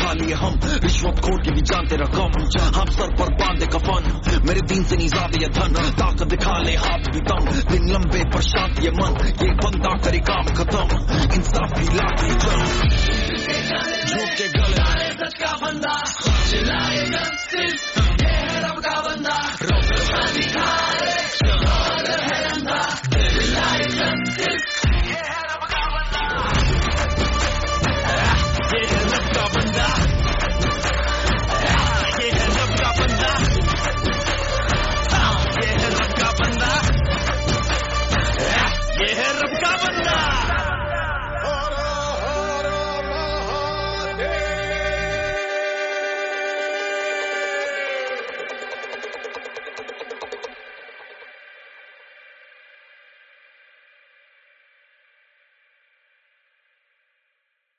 खा लिए हम, रिश्वत खोर के भी जानते रकम, हम सर पर बांधे कफन, मेरे दीन से नहीं ज्यादा ये धन, ताकत दिखा ले हाथ भी दम, दिन लंबे पर शांत ये मन, ये बंदा करे काम खत्म, इंसाफ की लाठी जंग, झूठ के गले सच का बंदा, चिल्लाए जस्टिस